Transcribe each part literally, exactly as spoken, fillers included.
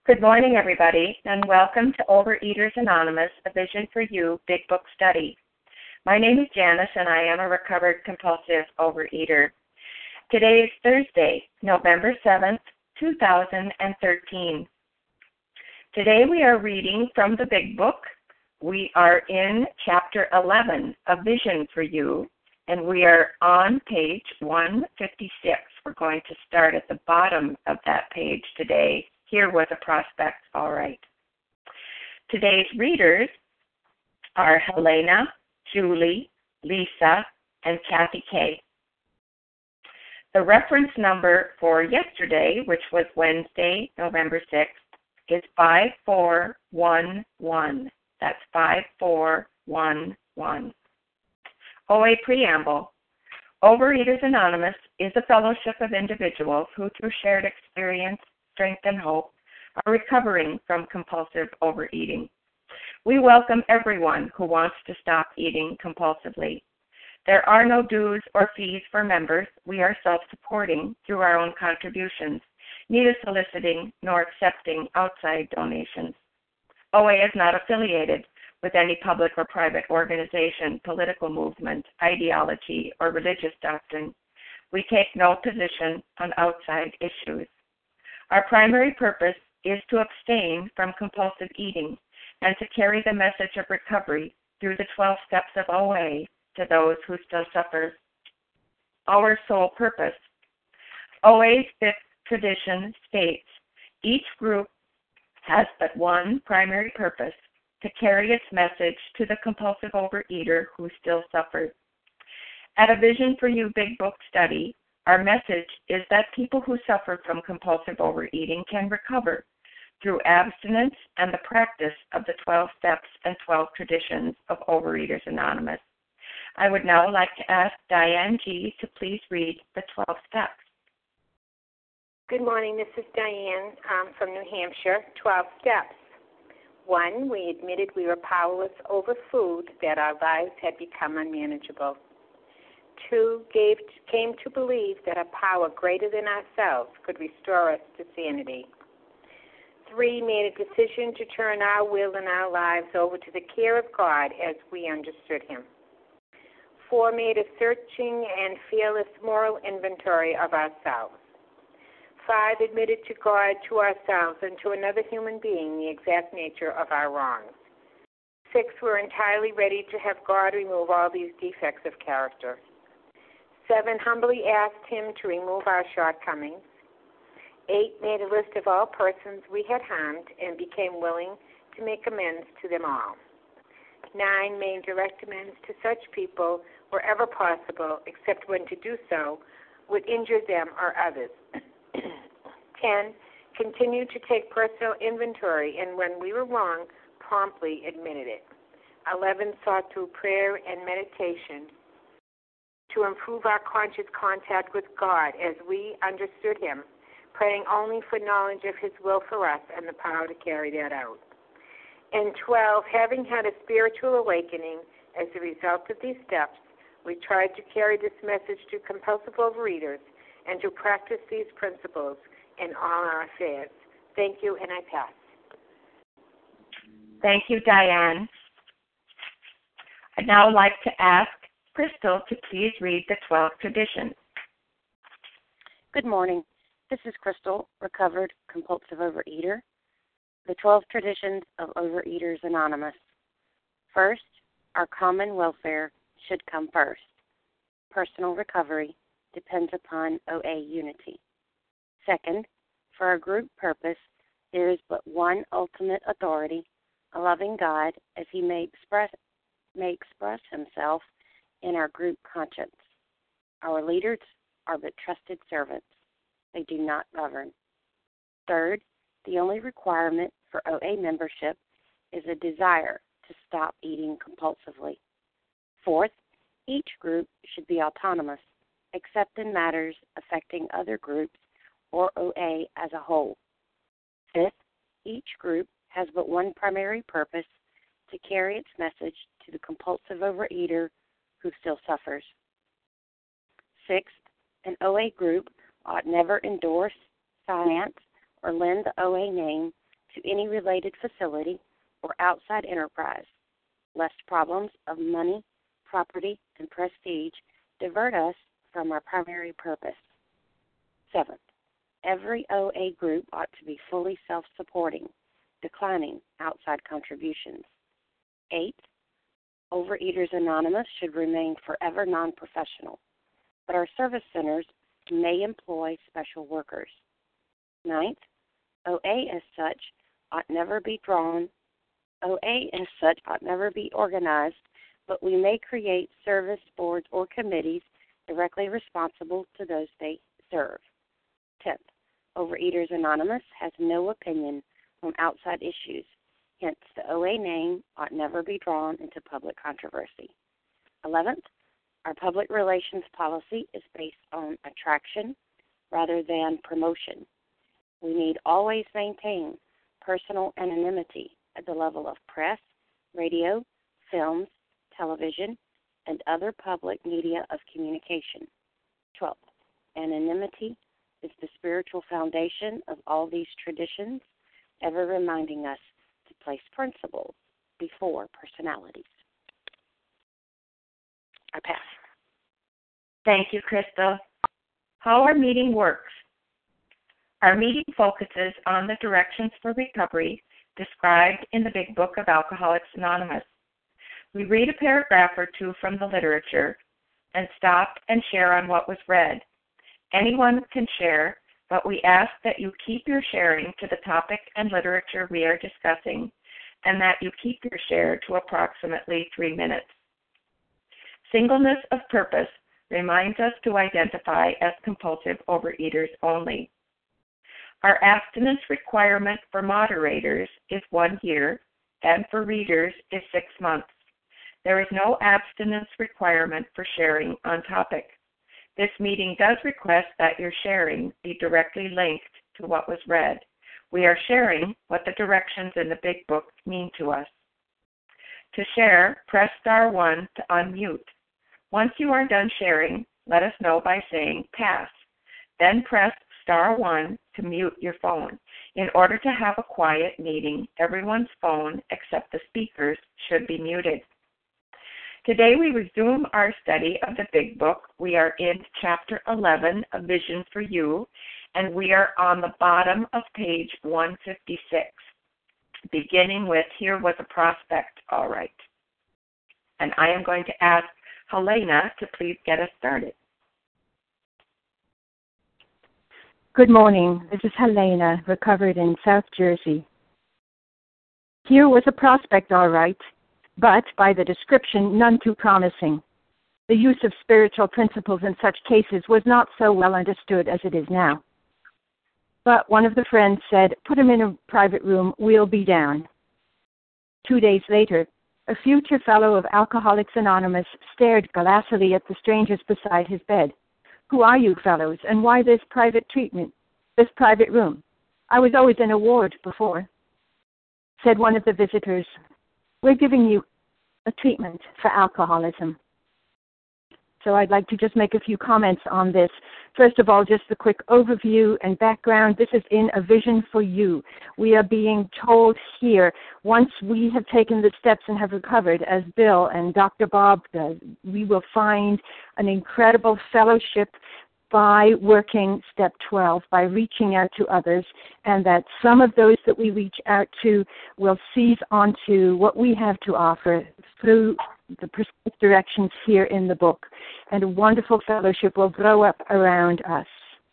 Good morning, everybody, and welcome to Overeaters Anonymous, A Vision for You Big Book Study. My name is Janice, and I am a recovered compulsive overeater. Today is Thursday, November seventh, two thousand thirteen. Today we are reading from the Big Book. We are in Chapter eleven, A Vision for You, and we are on page one fifty-six. We're going to start at the bottom of that page today. Here was a prospect, all right. Today's readers are Helena, Julie, Lisa, and Kathy K. The reference number for yesterday, which was Wednesday, November sixth, is five four one one. That's five four one one. O A Preamble. Overeaters Anonymous is a fellowship of individuals who, through shared experience, strength, and hope, are recovering from compulsive overeating. We welcome everyone who wants to stop eating compulsively. There are no dues or fees for members. We are self-supporting through our own contributions, neither soliciting nor accepting outside donations. O A is not affiliated with any public or private organization, political movement, ideology, or religious doctrine. We take no position on outside issues. Our primary purpose is to abstain from compulsive eating and to carry the message of recovery through the twelve steps of O A to those who still suffer. Our sole purpose. O A's fifth tradition states, each group has but one primary purpose, to carry its message to the compulsive overeater who still suffers. At A Vision for You Big Book Study, our message is that people who suffer from compulsive overeating can recover through abstinence and the practice of the twelve steps and twelve traditions of Overeaters Anonymous. I would now like to ask Diane G. to please read the twelve steps. Good morning, this is Diane um, from New Hampshire. twelve steps. One, we admitted we were powerless over food, that our lives had become unmanageable. Two, gave, came to believe that a power greater than ourselves could restore us to sanity. Three, made a decision to turn our will and our lives over to the care of God as we understood Him. Four, made a searching and fearless moral inventory of ourselves. Five, admitted to God, to ourselves, and to another human being the exact nature of our wrongs. Six, were entirely ready to have God remove all these defects of character. Seven, humbly asked Him to remove our shortcomings. Eight, made a list of all persons we had harmed and became willing to make amends to them all. Nine, made direct amends to such people wherever possible, except when to do so would injure them or others. Ten, continued to take personal inventory, and when we were wrong, promptly admitted it. Eleven, sought through prayer and meditation to improve our conscious contact with God as we understood Him, praying only for knowledge of His will for us and the power to carry that out. And twelve, having had a spiritual awakening as a result of these steps, we tried to carry this message to compulsive overeaters and to practice these principles in all our affairs. Thank you, and I pass. Thank you, Diane. I'd now like to ask Crystal to please read the twelve traditions. Good morning. This is Crystal, recovered compulsive overeater. The twelve traditions of Overeaters Anonymous. First, our common welfare should come first. Personal recovery depends upon O A unity. Second, for our group purpose, there is but one ultimate authority, a loving God, as He may express, may express Himself in our group conscience. Our leaders are but trusted servants. They do not govern. Third, the only requirement for O A membership is a desire to stop eating compulsively. Fourth, each group should be autonomous, except in matters affecting other groups or O A as a whole. Fifth, each group has but one primary purpose, to carry its message to the compulsive overeater who still suffers. Sixth, an O A group ought never endorse, finance, or lend the O A name to any related facility or outside enterprise, lest problems of money, property, and prestige divert us from our primary purpose. Seventh, every O A group ought to be fully self-supporting, declining outside contributions. Eighth, Overeaters Anonymous should remain forever non-professional, but our service centers may employ special workers. Ninth, O A as such ought never be drawn, O A as such ought never be organized, but we may create service boards or committees directly responsible to those they serve. Tenth, Overeaters Anonymous has no opinion on outside issues. Hence, the O A name ought never be drawn into public controversy. Eleventh, our public relations policy is based on attraction rather than promotion. We need always maintain personal anonymity at the level of press, radio, films, television, and other public media of communication. Twelfth, anonymity is the spiritual foundation of all these traditions, ever reminding us to place principles before personalities. I pass. Thank you, Crystal. How our meeting works. Our meeting focuses on the directions for recovery described in the Big Book of Alcoholics Anonymous. We read a paragraph or two from the literature and stop and share on what was read. Anyone can share, but we ask that you keep your sharing to the topic and literature we are discussing, and that you keep your share to approximately three minutes. Singleness of purpose reminds us to identify as compulsive overeaters only. Our abstinence requirement for moderators is one year, and for readers is six months. There is no abstinence requirement for sharing on topic. This meeting does request that your sharing be directly linked to what was read. We are sharing what the directions in the Big Book mean to us. To share, press star one to unmute. Once you are done sharing, let us know by saying pass. Then press star one to mute your phone. In order to have a quiet meeting, everyone's phone except the speaker's should be muted. Today we resume our study of the Big Book. We are in Chapter eleven, A Vision for You, and we are on the bottom of page one fifty-six, beginning with, here was a prospect, all right. And I am going to ask Helena to please get us started. Good morning. This is Helena, recovered in South Jersey. Here was a prospect, all right, but by the description, none too promising. The use of spiritual principles in such cases was not so well understood as it is now. But one of the friends said, put him in a private room, we'll be down. Two days later, a future fellow of Alcoholics Anonymous stared glassily at the strangers beside his bed. Who are you fellows, and why this private treatment, this private room? I was always in a ward before. Said one of the visitors, we're giving you a treatment for alcoholism. So I'd like to just make a few comments on this. First of all, just a quick overview and background. This is in A Vision for You. We are being told here, once we have taken the steps and have recovered, as Bill and Doctor Bob does, we will find an incredible fellowship by working step twelve, by reaching out to others, and that some of those that we reach out to will seize onto what we have to offer through the precise directions here in the book, and a wonderful fellowship will grow up around us.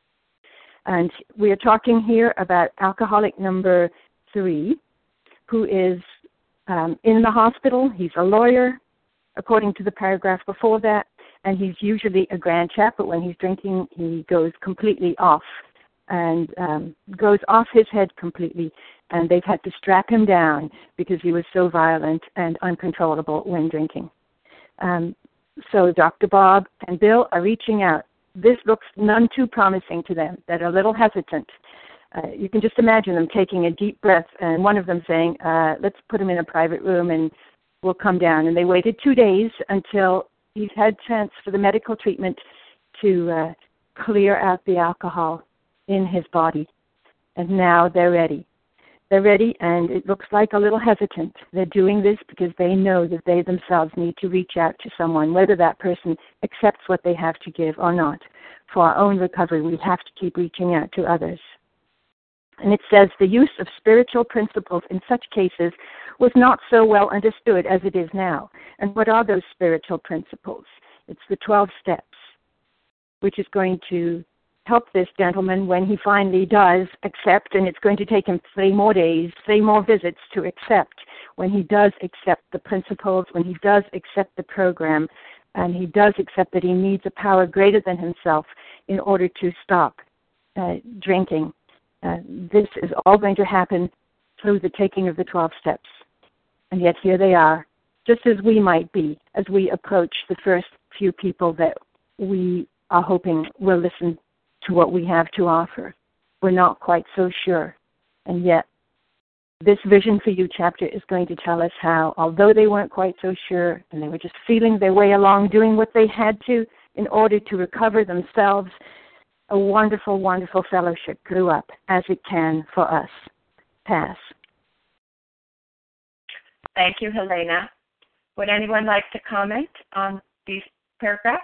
And we are talking here about alcoholic number three, who is um, in the hospital. He's a lawyer, according to the paragraph before that, and he's usually a grand chap, but when he's drinking, he goes completely off and um, goes off his head completely, and they've had to strap him down because he was so violent and uncontrollable when drinking. Um, so Doctor Bob and Bill are reaching out. This looks none too promising to them. They're a little hesitant. Uh, you can just imagine them taking a deep breath and one of them saying, uh, let's put him in a private room and we'll come down. And they waited two days until he's had chance for the medical treatment to uh, clear out the alcohol in his body. And now they're ready. They're ready, and it looks like a little hesitant. They're doing this because they know that they themselves need to reach out to someone, whether that person accepts what they have to give or not. For our own recovery, we have to keep reaching out to others. And it says the use of spiritual principles in such cases was not so well understood as it is now. And what are those spiritual principles? It's the twelve steps, which is going to help this gentleman when he finally does accept, and it's going to take him three more days, three more visits to accept. When he does accept the principles, when he does accept the program, and he does accept that he needs a power greater than himself in order to stop uh, drinking. Uh, this is all going to happen through the taking of the twelve steps. And yet here they are, just as we might be, as we approach the first few people that we are hoping will listen to what we have to offer. We're not quite so sure. And yet, this Vision for You chapter is going to tell us how, although they weren't quite so sure, and they were just feeling their way along, doing what they had to in order to recover themselves, a wonderful, wonderful fellowship grew up, as it can for us. Pass. Thank you, Helena. Would anyone like to comment on these paragraphs?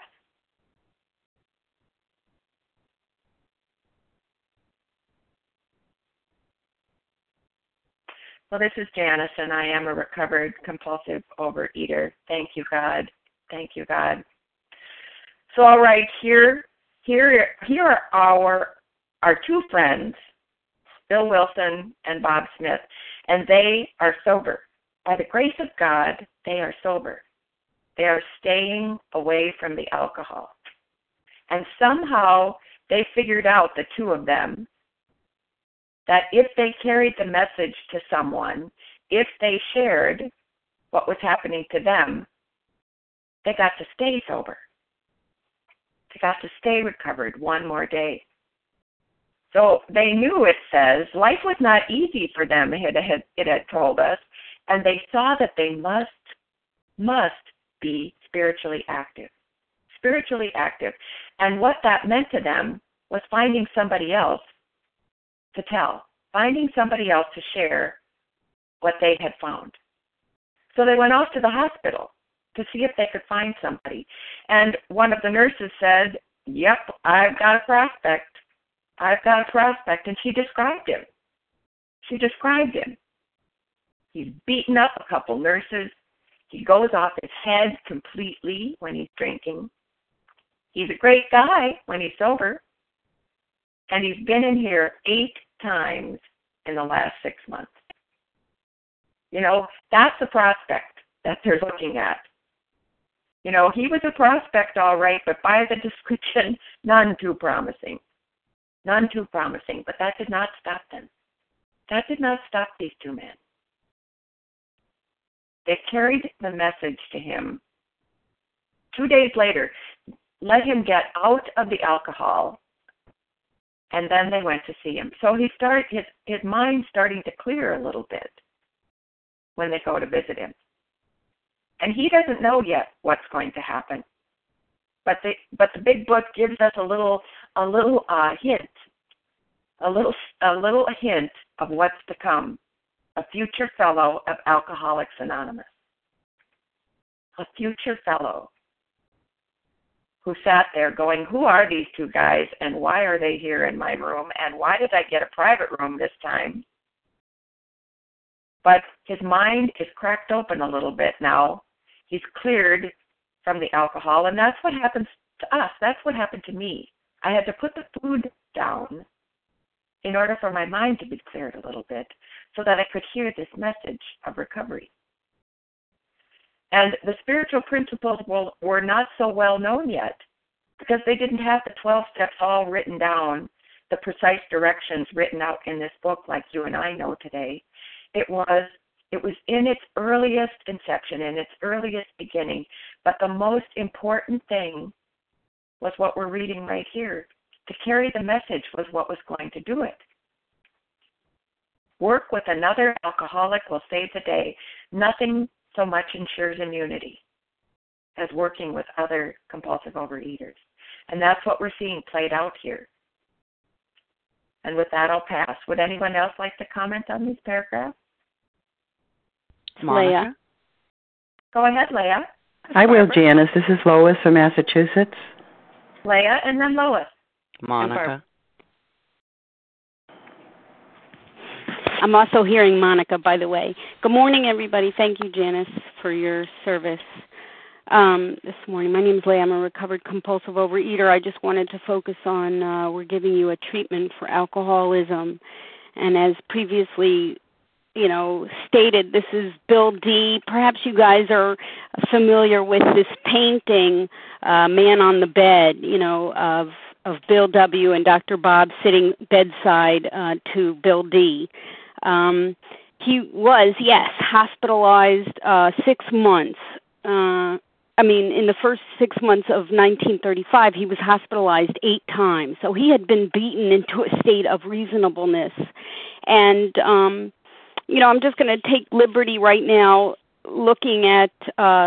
Well, this is Janice, and I am a recovered compulsive overeater. Thank you, God. Thank you, God. So, all right, here, here, here are our our two friends, Bill Wilson and Bob Smith, and they are sober. By the grace of God, they are sober. They are staying away from the alcohol. And somehow they figured out, the two of them, that if they carried the message to someone, if they shared what was happening to them, they got to stay sober. They got to stay recovered one more day. So they knew, it says, life was not easy for them, it had, it had told us, and they saw that they must, must be spiritually active. Spiritually active. And what that meant to them was finding somebody else to tell, finding somebody else to share what they had found. So they went off to the hospital to see if they could find somebody. And one of the nurses said, yep, I've got a prospect. I've got a prospect. And she described him. She described him. He's beaten up a couple nurses. He goes off his head completely when he's drinking. He's a great guy when he's sober. And he's been in here eight times in the last six months. You know, that's a prospect that they're looking at. You know, he was a prospect, all right, but by the description, none too promising. None too promising, but that did not stop them. That did not stop these two men. They carried the message to him. Two days later, let him get out of the alcohol, and then they went to see him. So he started, his, his mind starting to clear a little bit when they go to visit him. And he doesn't know yet what's going to happen. But the but the big book gives us a little a little uh, hint, a little a little hint of what's to come. A future fellow of Alcoholics Anonymous. A future fellow who sat there going, who are these two guys and why are they here in my room and why did I get a private room this time? But his mind is cracked open a little bit now. He's cleared from the alcohol, and that's what happens to us. That's what happened to me. I had to put the food down in order for my mind to be cleared a little bit so that I could hear this message of recovery. And the spiritual principles were not so well known yet because they didn't have the twelve steps all written down, the precise directions written out in this book like you and I know today. It was it was in its earliest inception, in its earliest beginning, but the most important thing was what we're reading right here. To carry the message was what was going to do it. Work with another alcoholic will save the day. Nothing so much ensures immunity as working with other compulsive overeaters. And that's what we're seeing played out here. And with that, I'll pass. Would anyone else like to comment on these paragraphs? Leah. Go ahead, Leah. I will, Janice. This is Lois from Massachusetts. Leah, and then Lois. Monica. I'm also hearing Monica, by the way. Good morning, everybody. Thank you, Janice, for your service um, this morning. My name is Leah. I'm a recovered compulsive overeater. I just wanted to focus on uh, we're giving you a treatment for alcoholism. And as previously, you know, stated, this is Bill D. Perhaps you guys are familiar with this painting, uh, Man on the Bed, you know, of of Bill W. and Doctor Bob sitting bedside uh, to Bill D. Um, he was, yes, hospitalized uh, six months. Uh, I mean, in the first six months of nineteen thirty-five, he was hospitalized eight times. So he had been beaten into a state of reasonableness. And, um, you know, I'm just going to take liberty right now looking at uh,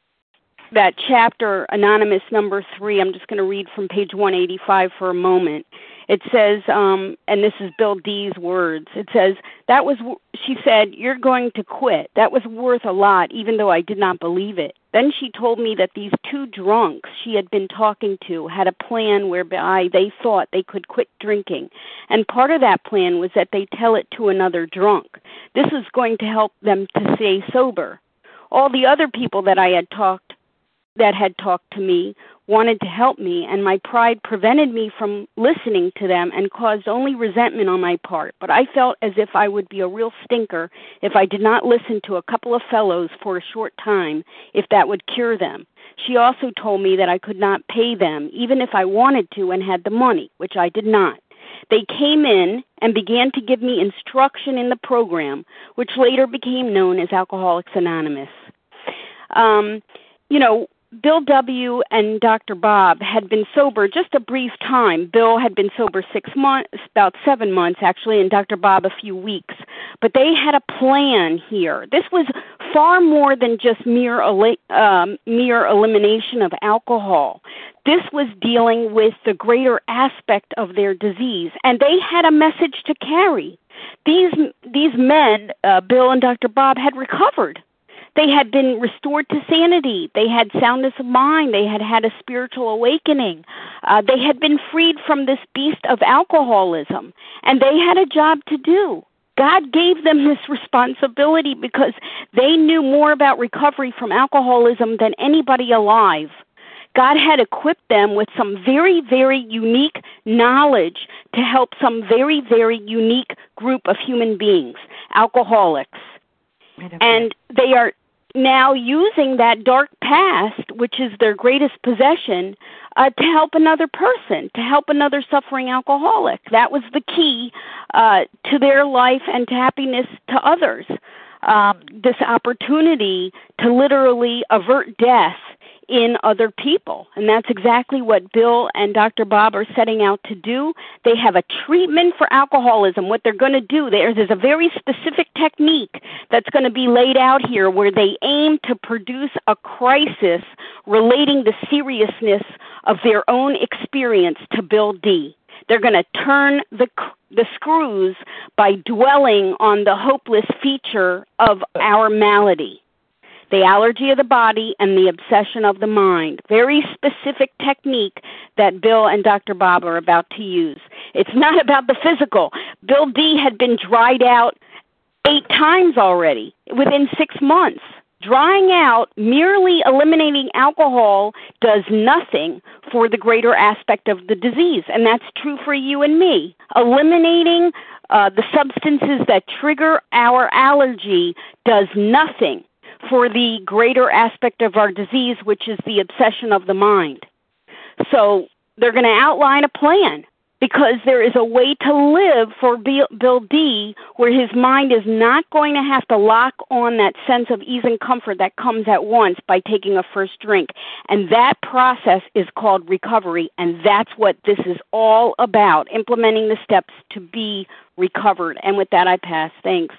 that chapter, Anonymous number three. I'm just going to read from page one eighty-five for a moment. It says, um, and this is Bill D's words, it says, that was, she said, you're going to quit. That was worth a lot, even though I did not believe it. Then she told me that these two drunks she had been talking to had a plan whereby they thought they could quit drinking. And part of that plan was that they tell it to another drunk. This was going to help them to stay sober. All the other people that I had talked that had talked to me wanted to help me, and my pride prevented me from listening to them and caused only resentment on my part. But I felt as if I would be a real stinker if I did not listen to a couple of fellows for a short time, if that would cure them. She also told me that I could not pay them, even if I wanted to and had the money, which I did not. They came in and began to give me instruction in the program, which later became known as Alcoholics Anonymous. Um, you know, Bill W. and Doctor Bob had been sober just a brief time. Bill had been sober six months, about seven months actually, and Doctor Bob a few weeks. But they had a plan here. This was far more than just mere um, mere elimination of alcohol. This was dealing with the greater aspect of their disease, and they had a message to carry. These these men, uh, Bill and Doctor Bob, had recovered. They had been restored to sanity. They had soundness of mind. They had had a spiritual awakening. Uh, they had been freed from this beast of alcoholism, and they had a job to do. God gave them this responsibility because they knew more about recovery from alcoholism than anybody alive. God had equipped them with some very, very unique knowledge to help some very, very unique group of human beings, alcoholics. And they are now using that dark past, which is their greatest possession, uh, to help another person, to help another suffering alcoholic. That was the key uh, to their life and to happiness to others. Um, this opportunity to literally avert death in other people. And that's exactly what Bill and Doctor Bob are setting out to do. They have a treatment for alcoholism. What they're going to do, there's, there's a very specific technique that's going to be laid out here where they aim to produce a crisis relating the seriousness of their own experience to Bill D. They're going to turn the the screws by dwelling on the hopeless feature of our malady. The allergy of the body and the obsession of the mind. Very specific technique that Bill and Doctor Bob are about to use. It's not about the physical. Bill D. had been dried out eight times already within six months. Drying out, merely eliminating alcohol does nothing for the greater aspect of the disease, and that's true for you and me. Eliminating uh, the substances that trigger our allergy does nothing for the greater aspect of our disease, which is the obsession of the mind. So they're going to outline a plan because there is a way to live for Bill D where his mind is not going to have to lock on that sense of ease and comfort that comes at once by taking a first drink. And that process is called recovery, and that's what this is all about, implementing the steps to be recovered. And with that, I pass. Thanks.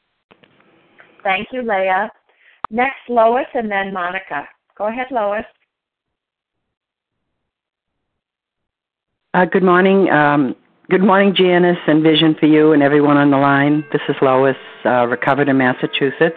Thank you, Leah. Next, Lois, and then Monica. Go ahead, Lois. Uh, good morning. Um, Good morning, Janice, and Vision for You and everyone on the line. This is Lois, uh, recovered in Massachusetts.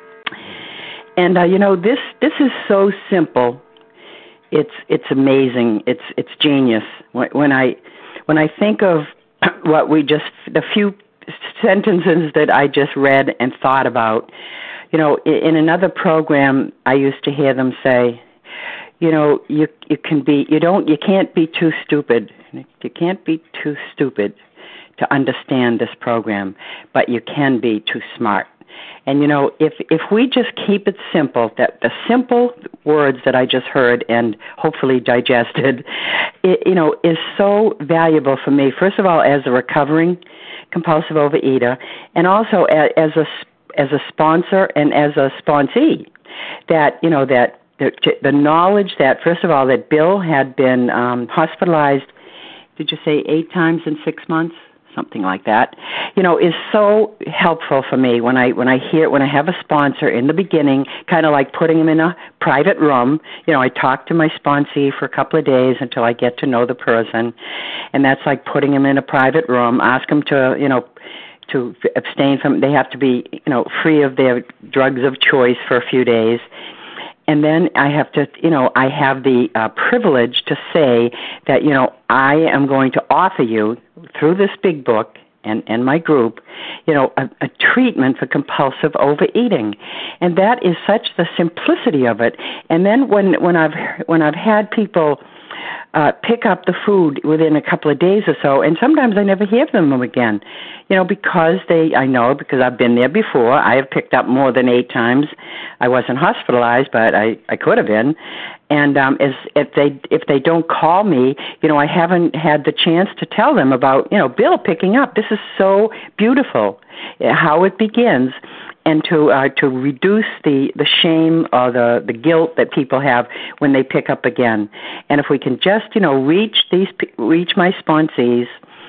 And, uh, you know, this this is so simple. It's it's amazing. It's it's genius. When, when I when I think of what we just, the few sentences that I just read and thought about, you know, in, in another program, I used to hear them say, you know, you you can be, you don't, you can't be too stupid. You can't be too stupid to understand this program, but you can be too smart. And, you know, if if we just keep it simple, that the simple words that I just heard and hopefully digested, it, you know, is so valuable for me, first of all, as a recovering compulsive overeater, and also as, as a as a sponsor and as a sponsee, that, you know, that the, the knowledge that, first of all, that Bill had been um, hospitalized, did you say eight times in six months? Something like that, you know, is so helpful for me when I when I hear when I have a sponsor in the beginning, kind of like putting him in a private room. You know, I talk to my sponsee for a couple of days until I get to know the person, and that's like putting him in a private room. Ask him to, you know, to abstain from. They have to be, you know, free of their drugs of choice for a few days. And then I have to, you know, I have the uh, privilege to say that, you know, I am going to offer you through this big book and, and my group, you know, a, a treatment for compulsive overeating. And that is such the simplicity of it. And then when, when I've, when I've had people uh, pick up the food within a couple of days or so, and sometimes I never hear from them again, you know, because they, I know, because I've been there before. I have picked up more than eight times. I wasn't hospitalized, but I, I could have been. And um, as if they if they don't call me, you know, I haven't had the chance to tell them about, you know, Bill picking up. This is so beautiful, how it begins, and to uh, to reduce the, the shame or the, the guilt that people have when they pick up again. And if we can just, you know, reach these reach my sponsees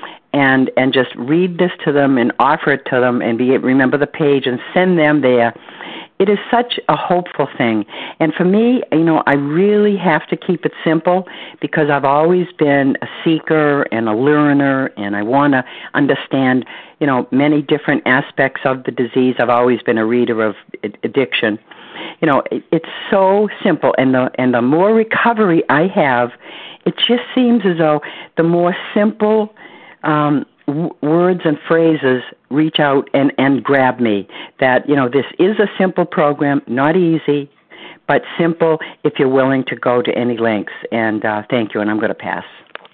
and and just read this to them and offer it to them and be remember the page and send them there. It is such a hopeful thing. And for me, you know, I really have to keep it simple because I've always been a seeker and a learner, and I want to understand, you know, many different aspects of the disease. I've always been a reader of addiction. You know, it, it's so simple. And the, and the more recovery I have, it just seems as though the more simple um w- words and phrases reach out and, and grab me, that, you know, this is a simple program, not easy, but simple if you're willing to go to any lengths. And uh, thank you, and I'm going to pass.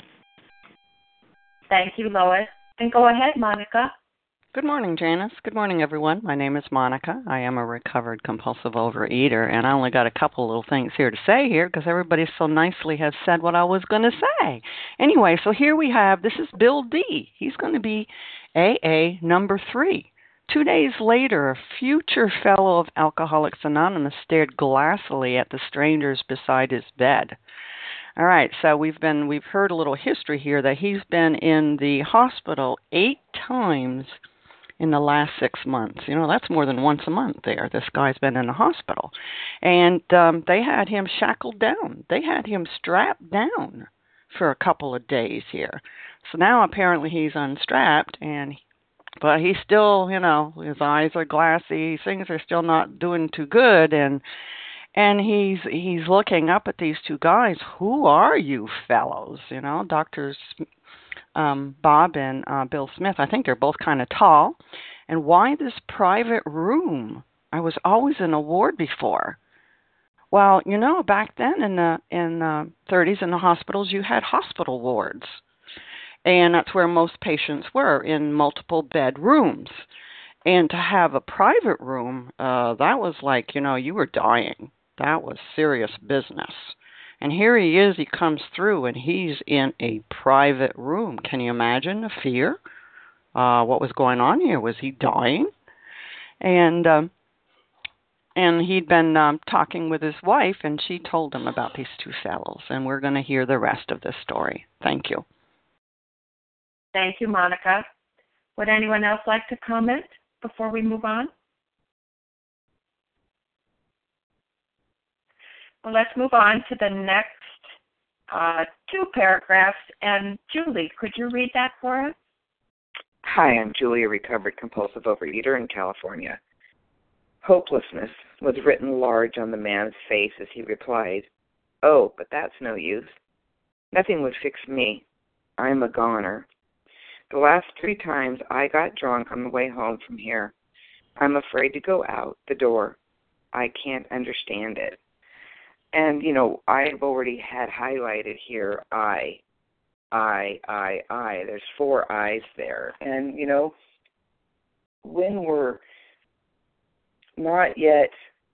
Thank you, Lois. And go ahead, Monica. Good morning, Janice. Good morning, everyone. My name is Monica. I am a recovered compulsive overeater, and I only got a couple little things here to say here because everybody so nicely has said what I was going to say. Anyway, so here we have, this is Bill D. He's going to be A A number three. Two days later, a future fellow of Alcoholics Anonymous stared glassily at the strangers beside his bed. All right, so we've been we've heard a little history here that he's been in the hospital eight times in the last six months. You know, that's more than once a month there. This guy's been in the hospital. And um, they had him shackled down. They had him strapped down for a couple of days here. So now apparently he's unstrapped, and but he's still, you know, his eyes are glassy. Things are still not doing too good, and and he's he's looking up at these two guys. Who are you fellows? You know, Doctors um, Bob and uh, Bill Smith. I think they're both kind of tall. And why this private room? I was always in a ward before. Well, you know, back then in the in the thirties in the hospitals, you had hospital wards. And that's where most patients were, in multiple bed rooms. And to have a private room, uh, that was like, you know, you were dying. That was serious business. And here he is, he comes through, and he's in a private room. Can you imagine the fear? Uh, what was going on here? Was he dying? And um, and he'd been um, talking with his wife, and she told him about these two fellows. And we're going to hear the rest of this story. Thank you. Thank you, Monica. Would anyone else like to comment before we move on? Well, let's move on to the next uh, two paragraphs. And Julie, could you read that for us? Hi, I'm Julie, a recovered compulsive overeater in California. Hopelessness was written large on the man's face as he replied, "Oh, but that's no use. Nothing would fix me. I'm a goner. The last three times I got drunk on the way home from here. I'm afraid to go out the door. I can't understand it." And, you know, I've already had highlighted here, I, I, I, I. There's four I's there. And, you know, when we're not yet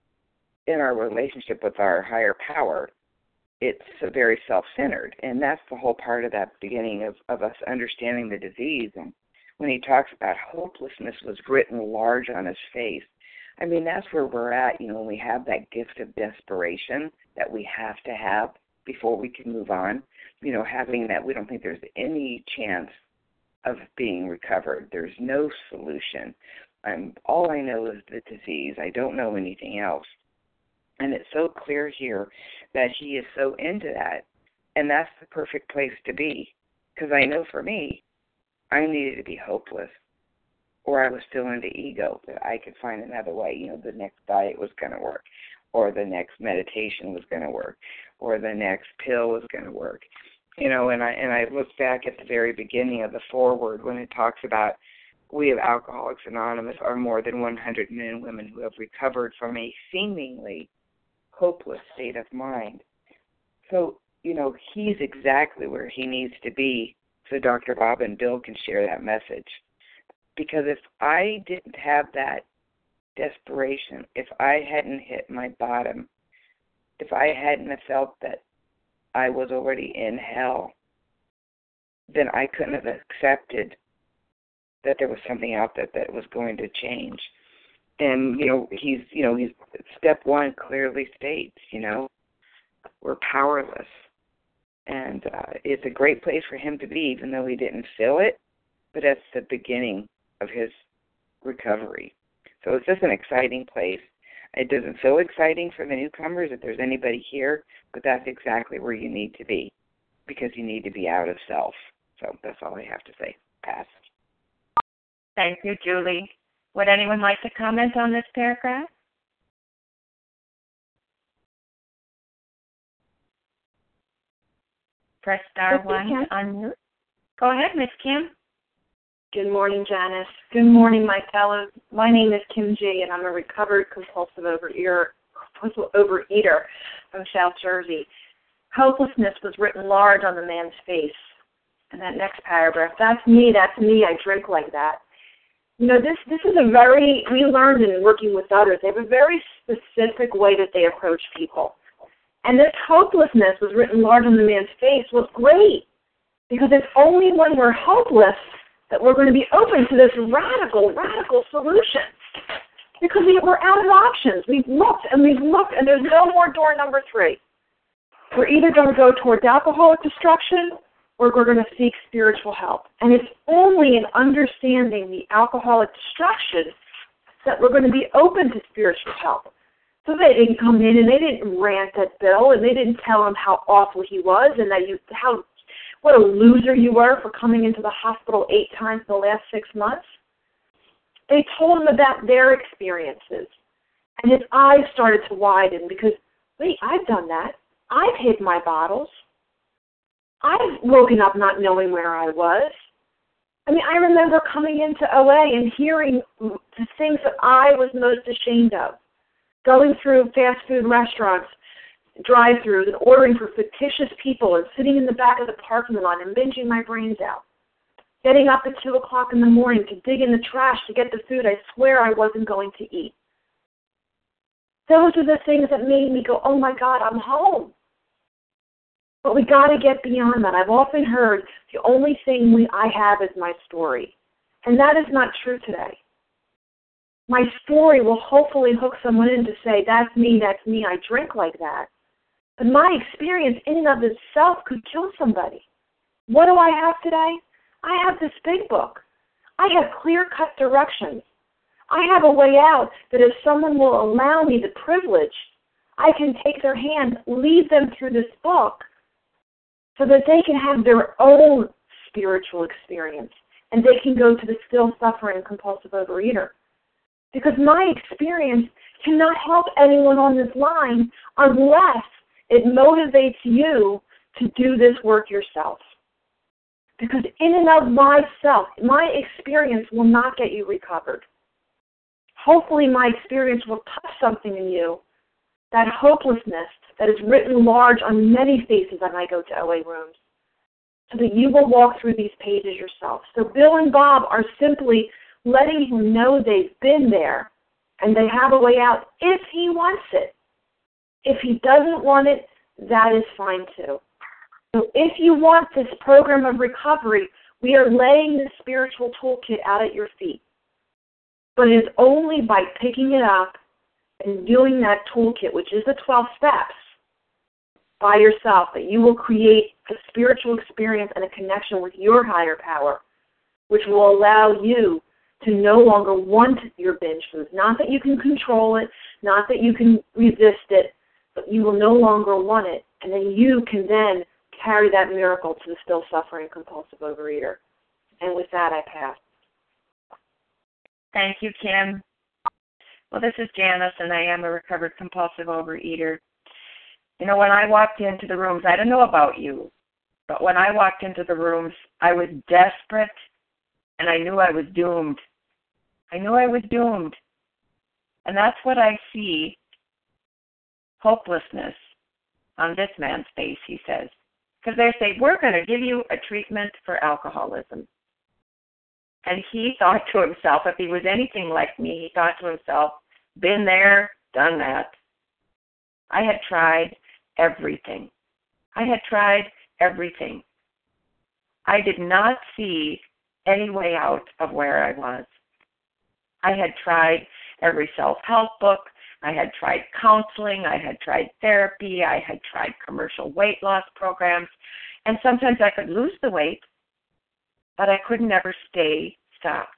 in our relationship with our higher power, it's very self-centered. And that's the whole part of that beginning of, of us understanding the disease. And when he talks about hopelessness was written large on his face, I mean, that's where we're at, you know, when we have that gift of desperation that we have to have before we can move on, you know, having that we don't think there's any chance of being recovered. There's no solution. Um, all I know is the disease. I don't know anything else. And it's so clear here that he is so into that, and that's the perfect place to be. Because I know for me, I needed to be hopeless, or I was still into ego, that I could find another way. You know, the next diet was going to work, or the next meditation was going to work, or the next pill was going to work. You know, and I and I look back at the very beginning of the foreword when it talks about we of Alcoholics Anonymous are more than one hundred men and women who have recovered from a seemingly hopeless state of mind. So, you know, he's exactly where he needs to be so Doctor Bob and Bill can share that message. Because if I didn't have that desperation, if I hadn't hit my bottom, if I hadn't have felt that I was already in hell, then I couldn't have accepted that there was something out there that was going to change. And, you know, he's, you know, he's step one clearly states, you know, we're powerless. And uh, it's a great place for him to be, even though he didn't feel it, but that's the beginning of his recovery. So it's just an exciting place. It doesn't feel exciting for the newcomers if there's anybody here, but that's exactly where you need to be, because you need to be out of self. So that's all I have to say. Pass. Thank you, Julie. Would anyone like to comment on this paragraph? Press star one to unmute. Go ahead, Miss Kim. Good morning, Janice. Good morning, my fellows. My name is Kim G., and I'm a recovered compulsive overeater, compulsive overeater from South Jersey. Hopelessness was written large on the man's face. And that next paragraph, that's me, that's me, I drink like that. You know, this, this is a very, we learned in working with others, they have a very specific way that they approach people. And this hopelessness was written large on the man's face was great, because it's only when we're hopeless that we're going to be open to this radical, radical solution. Because we, we're out of options. We've looked and we've looked, and there's no more door number three. We're either going to go towards alcoholic destruction, or we're going to seek spiritual help. And it's only in understanding the alcoholic destruction that we're going to be open to spiritual help. So they didn't come in and they didn't rant at Bill, and they didn't tell him how awful he was and that you how what a loser you were for coming into the hospital eight times in the last six months. They told him about their experiences. And his eyes started to widen because, wait, I've done that. I've hid my bottles. I've woken up not knowing where I was. I mean, I remember coming into O A and hearing the things that I was most ashamed of. Going through fast food restaurants, drive-thrus, and ordering for fictitious people and sitting in the back of the parking lot and binging my brains out. Getting up at two o'clock in the morning to dig in the trash to get the food I swear I wasn't going to eat. Those are the things that made me go, oh my God, I'm home. But we got to get beyond that. I've often heard the only thing we, I have is my story. And that is not true today. My story will hopefully hook someone in to say, that's me, that's me, I drink like that. But my experience in and of itself could kill somebody. What do I have today? I have this big book. I have clear-cut directions. I have a way out that if someone will allow me the privilege, I can take their hand, lead them through this book, so that they can have their own spiritual experience and they can go to the still suffering compulsive overeater. Because my experience cannot help anyone on this line unless it motivates you to do this work yourself. Because in and of myself, my experience will not get you recovered. Hopefully my experience will touch something in you, that hopelessness that is written large on many faces when I go to O A rooms, so that you will walk through these pages yourself. So Bill and Bob are simply letting him know they've been there and they have a way out if he wants it. If he doesn't want it, that is fine too. So if you want this program of recovery, we are laying the spiritual toolkit out at your feet. But it is only by picking it up and doing that toolkit, which is the twelve steps, by yourself, that you will create a spiritual experience and a connection with your higher power, which will allow you to no longer want your binge food. Not that you can control it, not that you can resist it, but you will no longer want it. And then you can then carry that miracle to the still suffering compulsive overeater. And with that, I pass. Thank you, Kim. Well, this is Janice, and I am a recovered compulsive overeater. You know, when I walked into the rooms, I don't know about you, but when I walked into the rooms, I was desperate, and I knew I was doomed. I knew I was doomed. And that's what I see, hopelessness on this man's face, he says. Because they say, we're going to give you a treatment for alcoholism. And he thought to himself, if he was anything like me, he thought to himself, been there, done that. I had tried everything. I had tried everything. I did not see any way out of where I was. I had tried every self-help book. I had tried counseling. I had tried therapy. I had tried commercial weight loss programs. And sometimes I could lose the weight, but I could never stay stopped.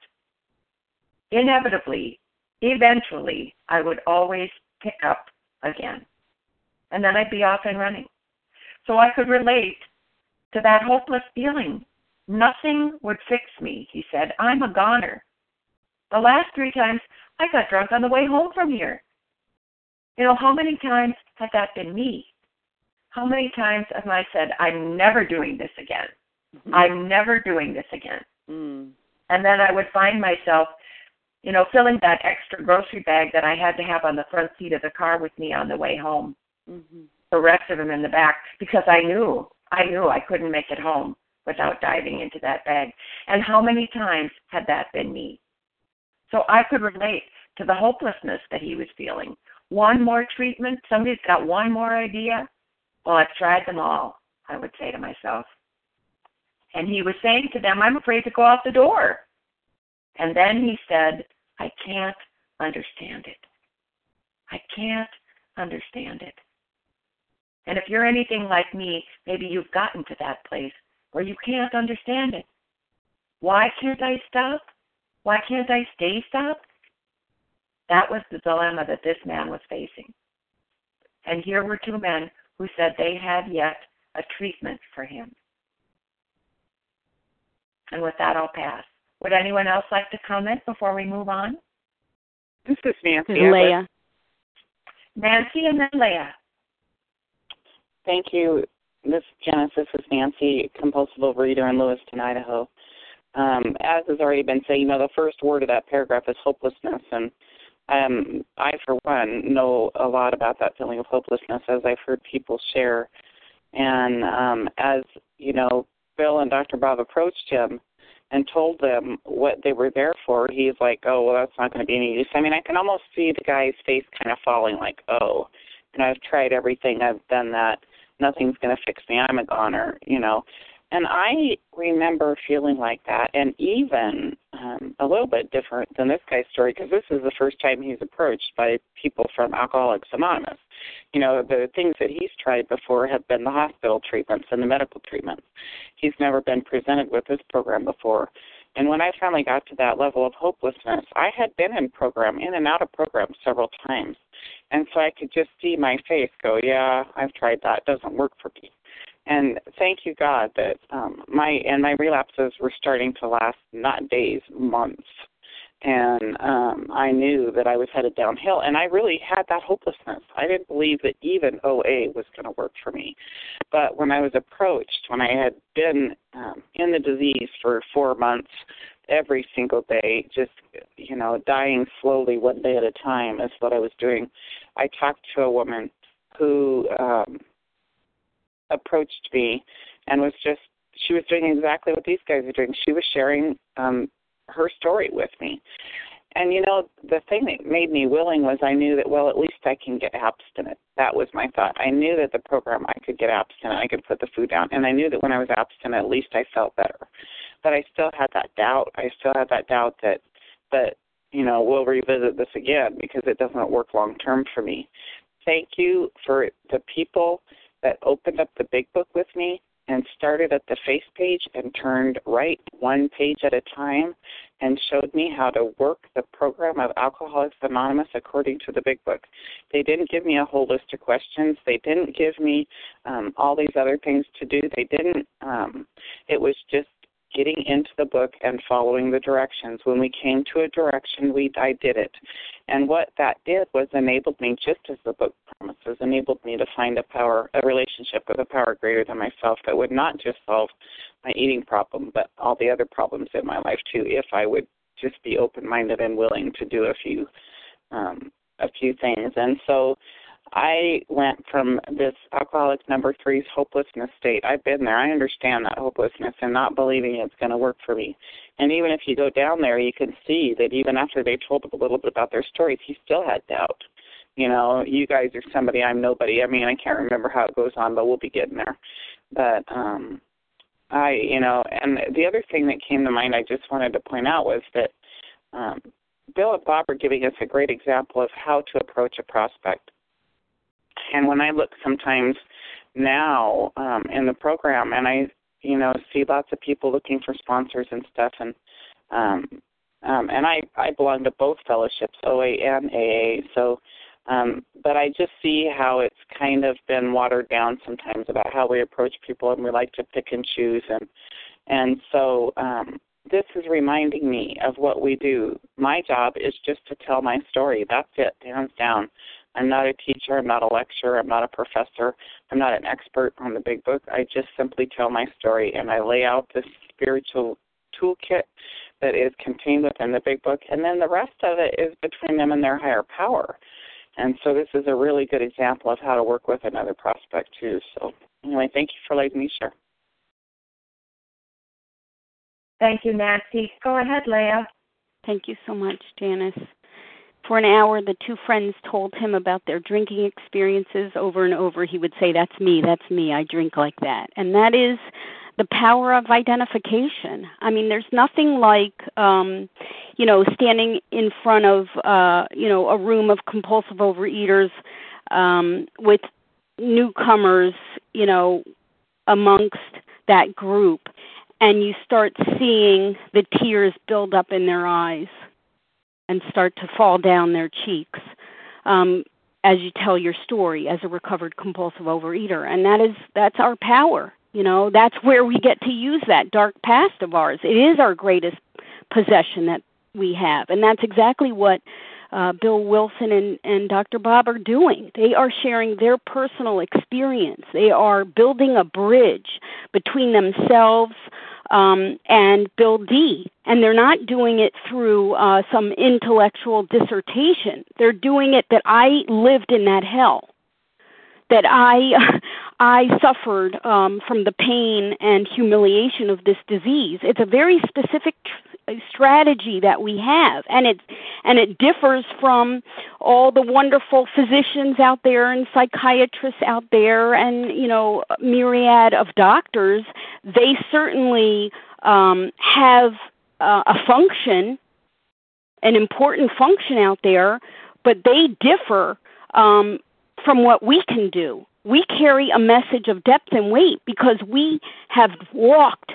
Inevitably, eventually, I would always pick up again. And then I'd be off and running. So I could relate to that hopeless feeling. Nothing would fix me, he said. I'm a goner. The last three times, I got drunk on the way home from here. You know, how many times has that been me? How many times have I said, I'm never doing this again? Mm-hmm. I'm never doing this again. Mm. And then I would find myself, you know, filling that extra grocery bag that I had to have on the front seat of the car with me on the way home. Mm-hmm. The rest of them in the back, because I knew, I knew I couldn't make it home without diving into that bag. And how many times had that been me? So I could relate to the hopelessness that he was feeling. One more treatment, somebody's got one more idea. Well, I've tried them all, I would say to myself. And he was saying to them, I'm afraid to go out the door. And then he said, I can't understand it. I can't understand it. And if you're anything like me, maybe you've gotten to that place where you can't understand it. Why can't I stop? Why can't I stay stopped? That was the dilemma that this man was facing. And here were two men who said they had yet a treatment for him. And with that, I'll pass. Would anyone else like to comment before we move on? This is Nancy. Leah. Nancy and then Leah. Thank you. This is Janice. This is Nancy, compulsive overeater in Lewiston, Idaho. Um, as has already been said, you know, the first word of that paragraph is hopelessness. And um, I, for one, know a lot about that feeling of hopelessness as I've heard people share. And um, as, you know, Bill and Doctor Bob approached him and told them what they were there for, he's like, oh, well, that's not going to be any use. I mean, I can almost see the guy's face kind of falling like, oh, you know, I've tried everything. I've done that. Nothing's going to fix me. I'm a goner, you know. And I remember feeling like that, and even um, a little bit different than this guy's story, because this is the first time he's approached by people from Alcoholics Anonymous. You know, the things that he's tried before have been the hospital treatments and the medical treatments. He's never been presented with this program before. And when I finally got to that level of hopelessness, I had been in program, in and out of program several times. And so I could just see my face go, yeah, I've tried that. It doesn't work for me. and thank you, God, that um, my and my relapses were starting to last not days, months. And um, I knew that I was headed downhill, and I really had that hopelessness. I didn't believe that even O A was going to work for me. But when I was approached, when I had been um, in the disease for four months, every single day, just, you know, dying slowly one day at a time is what I was doing, I talked to a woman who um, approached me and was just, she was doing exactly what these guys are doing. She was sharing um, her story with me. And, you know, the thing that made me willing was I knew that, well, at least I can get abstinent. That was my thought. I knew that the program, I could get abstinent. I could put the food down. And I knew that when I was abstinent, at least I felt better. But I still had that doubt. I still had that doubt that, that you know, we'll revisit this again because it doesn't work long term for me. Thank you for the people that opened up the big book with me and started at the face page and turned right one page at a time and showed me how to work the program of Alcoholics Anonymous according to the big book. They didn't give me a whole list of questions. They didn't give me um, all these other things to do. They didn't, um, it was just getting into the book and following the directions. When we came to a direction, we I did it. And what that did was enabled me, just as the book promises, enabled me to find a power, a relationship with a power greater than myself that would not just solve my eating problem, but all the other problems in my life too, if I would just be open-minded and willing to do a few um, a few things. And so I went from this alcoholic number three's hopelessness state. I've been there. I understand that hopelessness and not believing it's going to work for me. And even if you go down there, you can see that even after they told a little bit about their stories, he still had doubt. You know, you guys are somebody, I'm nobody. I mean, I can't remember how it goes on, but we'll be getting there. But um, I, you know, and the other thing that came to mind I just wanted to point out was that um, Bill and Bob are giving us a great example of how to approach a prospect. And when I look sometimes now um, in the program, and I, you know, see lots of people looking for sponsors and stuff, and um, um, and I, I belong to both fellowships, O A and A A. So, um, but I just see how it's kind of been watered down sometimes about how we approach people, and we like to pick and choose, and and so um, this is reminding me of what we do. My job is just to tell my story. That's it, hands down. I'm not a teacher. I'm not a lecturer. I'm not a professor. I'm not an expert on the big book. I just simply tell my story, and I lay out this spiritual toolkit that is contained within the big book, and then the rest of it is between them and their higher power. And so this is a really good example of how to work with another prospect, too. So anyway, thank you for letting me share. Thank you, Nancy. Go ahead, Leah. Thank you so much, Janice. For an hour, the two friends told him about their drinking experiences over and over. He would say, that's me, that's me, I drink like that. And that is the power of identification. I mean, there's nothing like, um, you know, standing in front of, uh, you know, a room of compulsive overeaters um, with newcomers, you know, amongst that group, and you start seeing the tears build up in their eyes and start to fall down their cheeks um, as you tell your story as a recovered compulsive overeater. And that is, that's our power. You know, that's where we get to use that dark past of ours. It is our greatest possession that we have. And that's exactly what uh, Bill Wilson and, and Doctor Bob are doing. They are sharing their personal experience. They are building a bridge between themselves Um, and Bill D. And they're not doing it through uh, some intellectual dissertation. They're doing it that I lived in that hell, that I I suffered um, from the pain and humiliation of this disease. It's a very specific tr- strategy that we have, and it and it differs from all the wonderful physicians out there and psychiatrists out there, and you know, myriad of doctors. They certainly um, have uh, a function, an important function out there, but they differ um, from what we can do. We carry a message of depth and weight because we have walked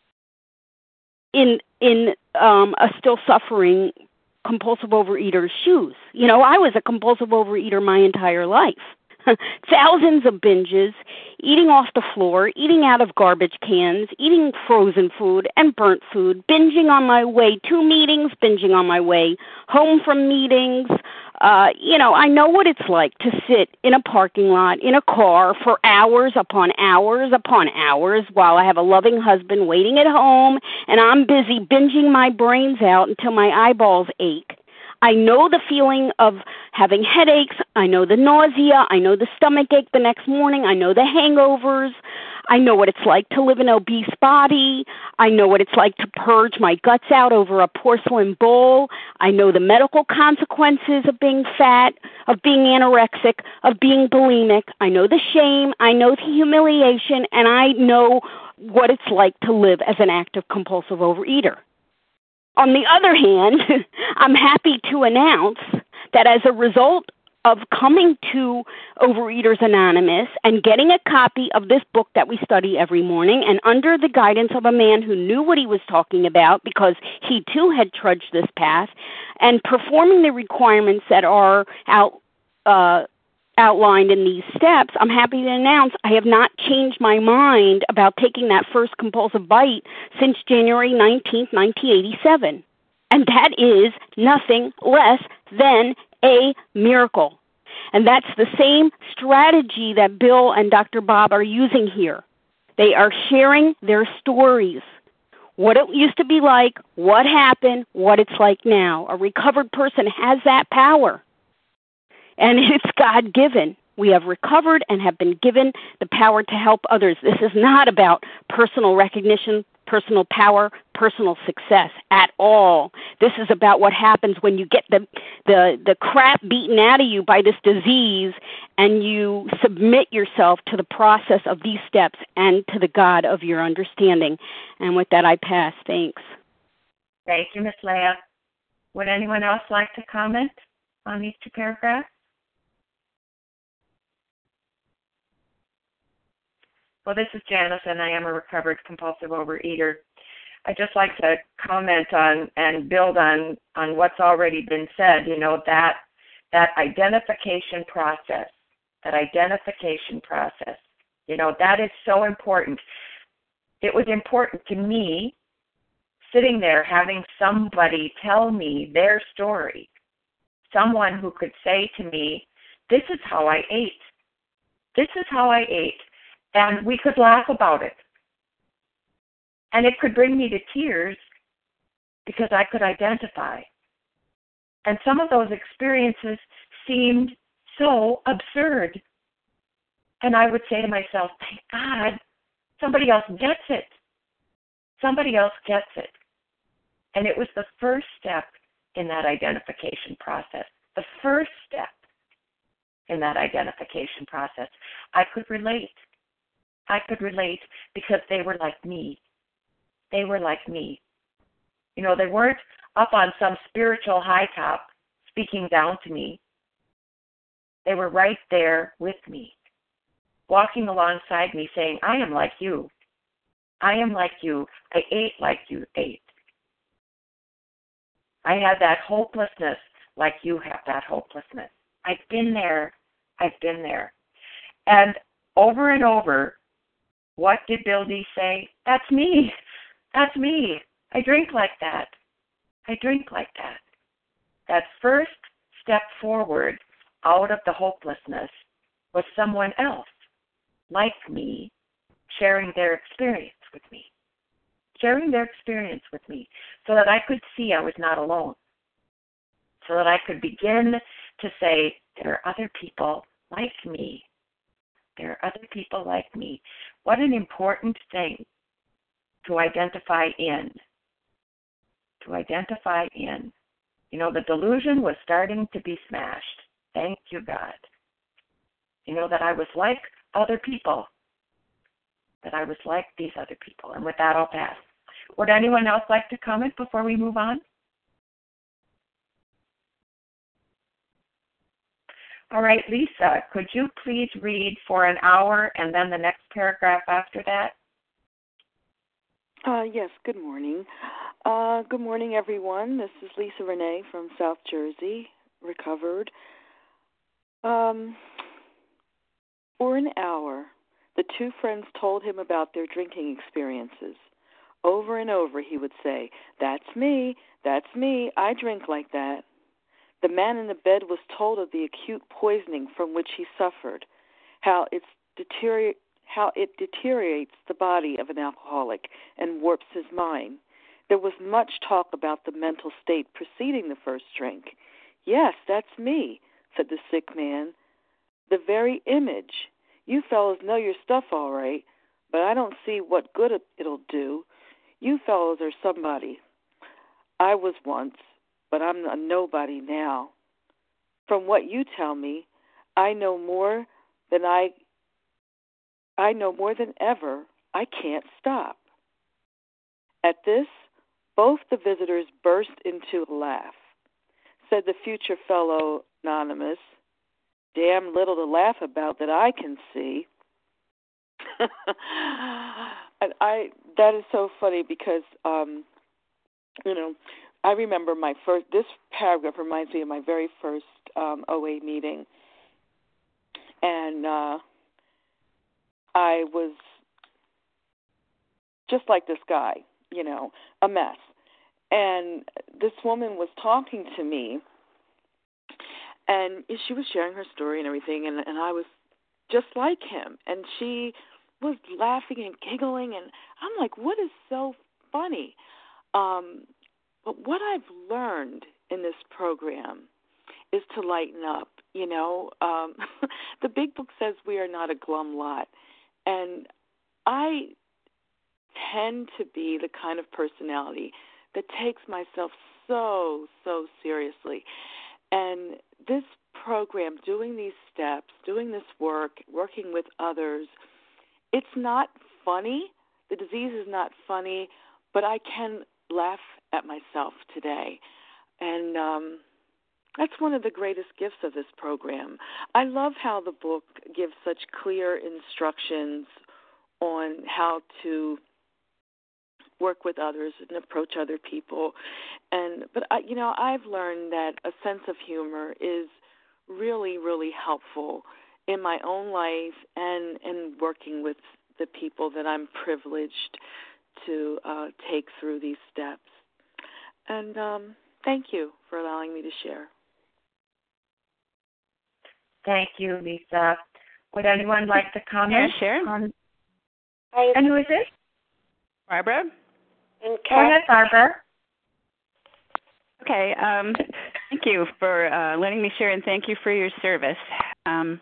in in um, a still suffering compulsive overeater's shoes. You know, I was a compulsive overeater my entire life. thousands of binges, eating off the floor, eating out of garbage cans, eating frozen food and burnt food, binging on my way to meetings, binging on my way home from meetings. Uh, you know, I know what it's like to sit in a parking lot, in a car for hours upon hours upon hours while I have a loving husband waiting at home and I'm busy binging my brains out until my eyeballs ache. I know the feeling of having headaches. I know the nausea. I know the stomach ache the next morning. I know the hangovers. I know what it's like to live in an obese body. I know what it's like to purge my guts out over a porcelain bowl. I know the medical consequences of being fat, of being anorexic, of being bulimic. I know the shame. I know the humiliation. And I know what it's like to live as an active compulsive overeater. On the other hand, I'm happy to announce that as a result of coming to Overeaters Anonymous and getting a copy of this book that we study every morning, and under the guidance of a man who knew what he was talking about because he too had trudged this path, and performing the requirements that are out uh, outlined in these steps, I'm happy to announce I have not changed my mind about taking that first compulsive bite since January nineteenth, nineteen eighty-seven. And that is nothing less than a miracle. And that's the same strategy that Bill and Doctor Bob are using here. They are sharing their stories, what it used to be like, what happened, what it's like now. A recovered person has that power. And it's God-given. We have recovered and have been given the power to help others. This is not about personal recognition, personal power, personal success at all. This is about what happens when you get the, the, the crap beaten out of you by this disease and you submit yourself to the process of these steps and to the God of your understanding. And with that, I pass. Thanks. Thank you, Miz Leah. Would anyone else like to comment on these two paragraphs? Well, this is Janice, and I am a recovered compulsive overeater. I'd just like to comment on and build on, on what's already been said, you know, that that identification process, that identification process, you know, that is so important. It was important to me sitting there having somebody tell me their story, someone who could say to me, this is how I ate. This is how I ate. And we could laugh about it. And it could bring me to tears because I could identify. And some of those experiences seemed so absurd. And I would say to myself, thank God, somebody else gets it. Somebody else gets it. And it was the first step in that identification process. The first step in that identification process. I could relate. I could relate because they were like me. They were like me. You know, they weren't up on some spiritual high top speaking down to me. They were right there with me, walking alongside me saying, I am like you. I am like you. I ate like you ate. I had that hopelessness like you have that hopelessness. I've been there. I've been there. And over and over, what did Bill D say? That's me. That's me. I drink like that. I drink like that. That first step forward out of the hopelessness was someone else, like me, sharing their experience with me. Sharing their experience with me so that I could see I was not alone. So that I could begin to say, there are other people like me. There are other people like me. What an important thing to identify in. To identify in. You know, the delusion was starting to be smashed. Thank you, God. You know, that I was like other people. That I was like these other people. And with that, I'll pass. Would anyone else like to comment before we move on? All right, Lisa, could you please read for an hour and then the next paragraph after that? Uh, yes, good morning. Uh, good morning, everyone. This is Lisa Renee from South Jersey, recovered. Um, For an hour, the two friends told him about their drinking experiences. Over and over he would say, "That's me, that's me, I drink like that." The man in the bed was told of the acute poisoning from which he suffered, how, it's deterior- how it deteriorates the body of an alcoholic and warps his mind. There was much talk about the mental state preceding the first drink. "Yes, that's me," said the sick man. "The very image. You fellows know your stuff all right, but I don't see what good it'll do. You fellows are somebody. I was once, but I'm a nobody now. From what you tell me, I know more than I I know more than ever. I can't stop." At this, both the visitors burst into a laugh. Said the future fellow anonymous, "Damn little to laugh about that I can see." And I that is so funny because um, you know, I remember my first. This paragraph reminds me of my very first um, O A meeting, and uh, I was just like this guy, you know, a mess. And this woman was talking to me, and she was sharing her story and everything, and, and I was just like him. And she was laughing and giggling, and I'm like, what is so funny? Um, but what I've learned in this program is to lighten up, you know. Um, the big book says we are not a glum lot, and I tend to be the kind of personality that takes myself so, so seriously. And this program, doing these steps, doing this work, working with others, it's not funny. The disease is not funny, but I can laugh at myself today. And um, that's one of the greatest gifts of this program. I love how the book gives such clear instructions on how to work with others and approach other people. And but I, you know, I've learned that a sense of humor is really, really helpful in my own life and in working with the people that I'm privileged to uh, take through these steps. And um, thank you for allowing me to share. Thank you, Lisa. Would anyone like to comment? Yeah, sure. On... And who is this? Barbara. And Go ahead, Barbara. Okay. Um, thank you for uh, letting me share, and thank you for your service. Um,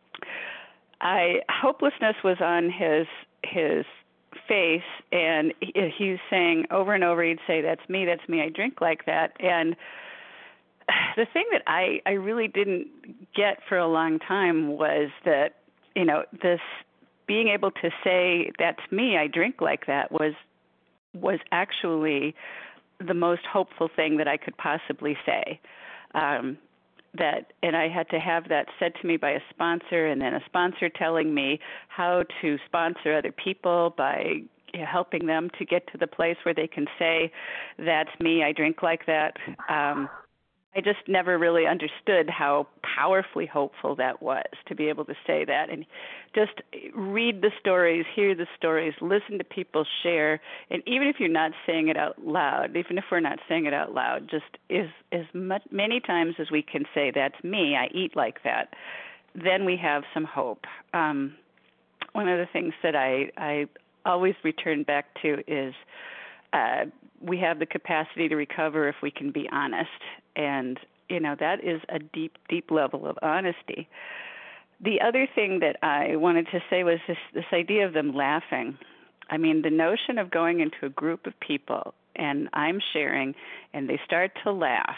I hopelessness was on his his face, and he, he was saying over and over. He'd say, "That's me. That's me. I drink like that." And the thing that I I really didn't get for a long time was that, you know, this being able to say, "That's me. I drink like that," was was actually the most hopeful thing that I could possibly say. Um, that, and I had to have that said to me by a sponsor, and then a sponsor telling me how to sponsor other people by you know, helping them to get to the place where they can say, "That's me, I drink like that." Um, I just never really understood how powerfully hopeful that was to be able to say that, and just read the stories, hear the stories, listen to people share, and even if you're not saying it out loud, even if we're not saying it out loud, just as as much, many times as we can say, "That's me, I eat like that," then we have some hope. Um, one of the things that I, I always return back to is uh, we have the capacity to recover if we can be honest. And, you know, that is a deep, deep level of honesty. The other thing that I wanted to say was this, this idea of them laughing. I mean, the notion of going into a group of people and I'm sharing and they start to laugh,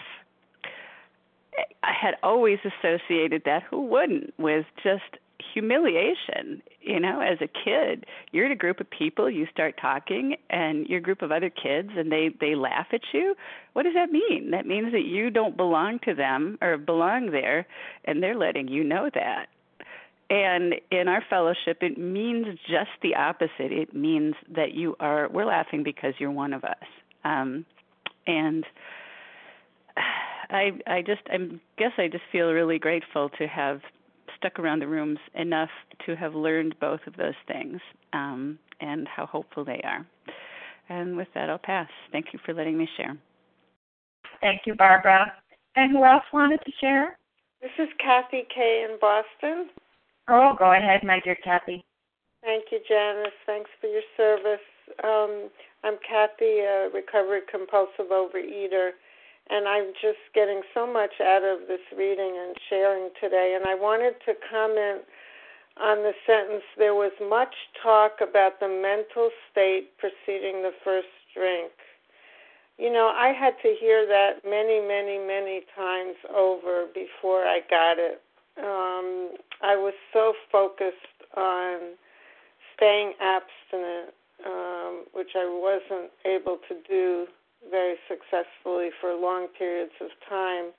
I had always associated that, who wouldn't, with just humiliation. You know, as a kid, you're in a group of people, you start talking, and you're a group of other kids, and they, they laugh at you. What does that mean? That means that you don't belong to them or belong there, and they're letting you know that. And in our fellowship, it means just the opposite. It means that you are, we're laughing because you're one of us. Um, and I I just, I guess I just feel really grateful to have stuck around the rooms enough to have learned both of those things um, and how hopeful they are. And with that, I'll pass. Thank you for letting me share. Thank you, Barbara. And who else wanted to share? This is Kathy Kay in Boston. Oh, go ahead, my dear Kathy. Thank you, Janice. Thanks for your service. Um, I'm Kathy, a recovered compulsive overeater, and I'm just getting so much out of this reading and sharing today. And I wanted to comment on the sentence, there was much talk about the mental state preceding the first drink. You know, I had to hear that many, many, many times over before I got it. Um, I was so focused on staying abstinent, um, which I wasn't able to do very successfully for long periods of time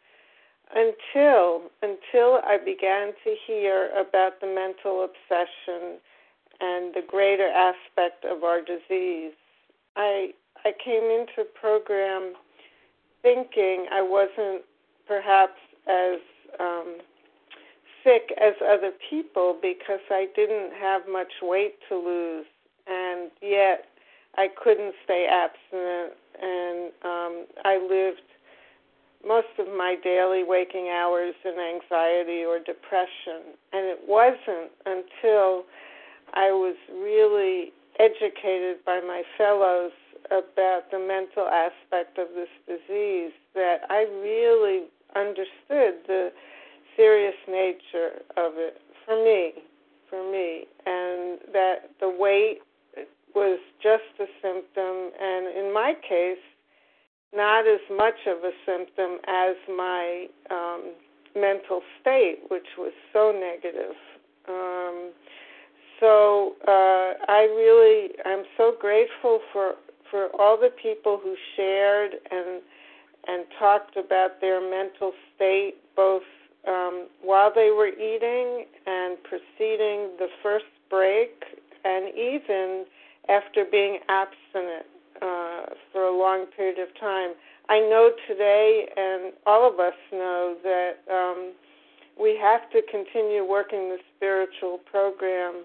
until until I began to hear about the mental obsession and the greater aspect of our disease. I I came into program thinking I wasn't perhaps as um, sick as other people because I didn't have much weight to lose, and yet I couldn't stay abstinent, and um, I lived most of my daily waking hours in anxiety or depression. And it wasn't until I was really educated by my fellows about the mental aspect of this disease that I really understood the serious nature of it for me, for me, and that the weight was just a symptom, and in my case, not as much of a symptom as my um, mental state, which was so negative. Um, so uh, I really, I'm so grateful for for all the people who shared and and talked about their mental state, both um, while they were eating and preceding the first break, and even after being abstinent uh, for a long period of time. I know today, and all of us know, that um, we have to continue working the spiritual program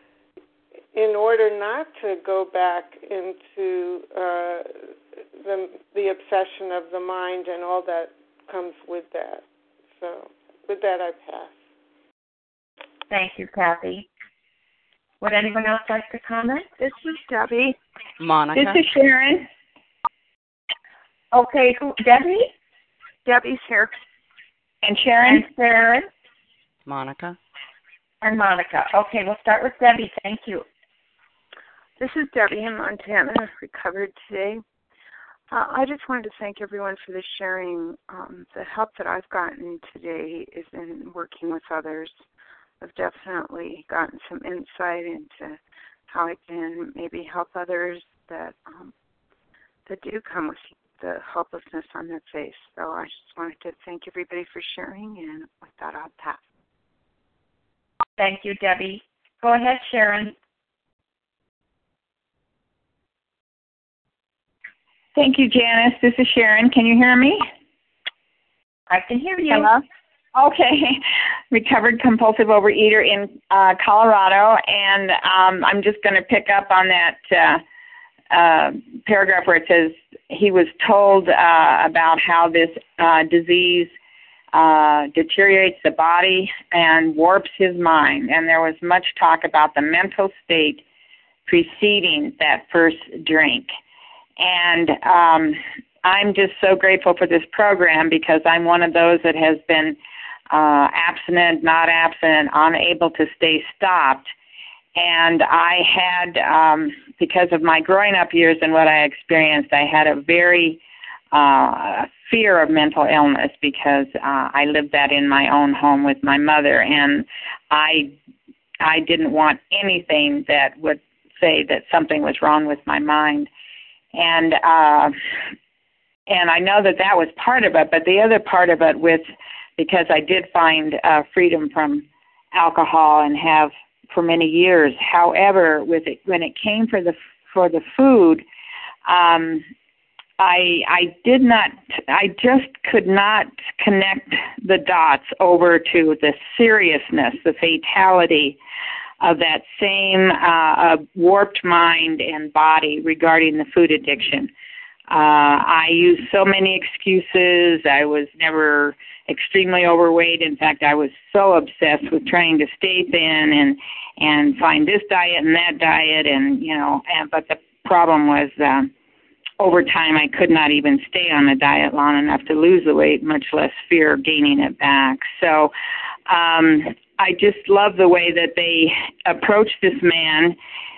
in order not to go back into uh, the, the obsession of the mind and all that comes with that. So with that, I pass. Thank you, Kathy. Would anyone else like to comment? This is Debbie. Monica. This is Sharon. Okay, who, Debbie? Debbie's here. And Sharon? And Sharon. Monica. And Monica. Okay, we'll start with Debbie. Thank you. This is Debbie in Montana, recovered today. Uh, I just wanted to thank everyone for the sharing. Um, the help that I've gotten today is in working with others. I've definitely gotten some insight into how I can maybe help others that um, that do come with the helplessness on their face. So I just wanted to thank everybody for sharing, and with that, I'll pass. Thank you, Debbie. Go ahead, Sharon. Thank you, Janice. This is Sharon. Can you hear me? I can hear you. Hello? Okay. Recovered compulsive overeater in uh, Colorado, and um, I'm just going to pick up on that uh, uh, paragraph where it says he was told uh, about how this uh, disease uh, deteriorates the body and warps his mind, and there was much talk about the mental state preceding that first drink. And um, I'm just so grateful for this program because I'm one of those that has been uh, abstinent, not abstinent, unable to stay stopped. And I had, um, because of my growing up years and what I experienced, I had a very uh, fear of mental illness because uh, I lived that in my own home with my mother. And I, I didn't want anything that would say that something was wrong with my mind. And uh, and I know that that was part of it, but the other part of it with, because I did find uh, freedom from alcohol and have for many years. However, with it, when it came for the for the food, um, I I did not I just could not connect the dots over to the seriousness, the fatality of that same uh, uh, warped mind and body regarding the food addiction. Uh, I used so many excuses. I was never extremely overweight. In fact, I was so obsessed with trying to stay thin and and find this diet and that diet, and you know. And, but the problem was, uh, over time, I could not even stay on a diet long enough to lose the weight, much less fear gaining it back. So, um, I just love the way that they approach this man.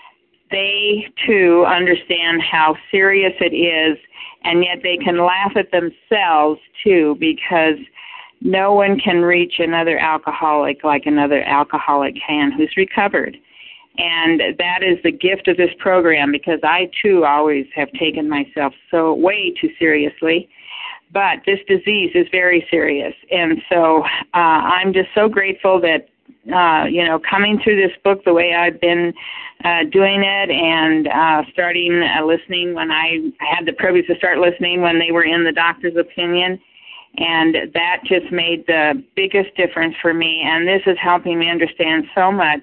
They, too, understand how serious it is, and yet they can laugh at themselves, too, because no one can reach another alcoholic like another alcoholic can who's recovered. And that is the gift of this program, because I, too, always have taken myself so way too seriously. But this disease is very serious. And so uh, I'm just so grateful that, uh, you know, coming through this book the way I've been uh, doing it, and uh, starting uh, listening when I, I had the privilege to start listening when they were in the doctor's opinion. And that just made the biggest difference for me. And this is helping me understand so much